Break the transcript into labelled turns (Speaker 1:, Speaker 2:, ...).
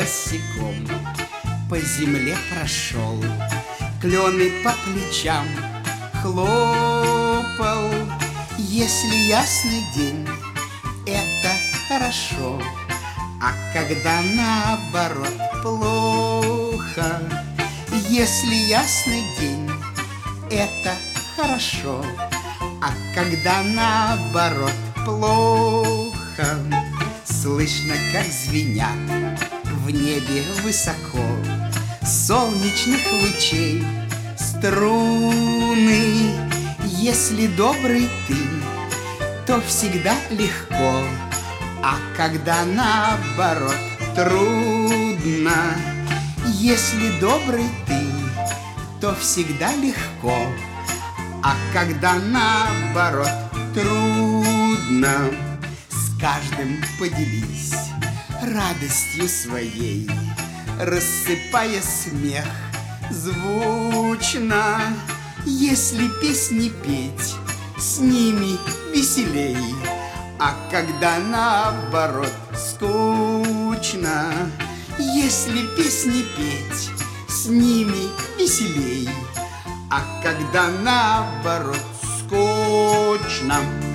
Speaker 1: босиком по земле прошел, клены по плечам хлопал. Если ясный день, это хорошо, а когда наоборот плохо. Если ясный день, это хорошо, а когда наоборот плохо. Слышно, как звенят в небе высоко солнечных лучей струны. Если добрый ты, то всегда легко, а когда наоборот трудно. Если добрый ты, то всегда легко, а когда наоборот трудно. С каждым поделись радостью своей, рассыпая смех звучно. Если песни петь, с ними веселей, а когда наоборот скучно. Если песни петь, с ними веселей, а когда наоборот скучно.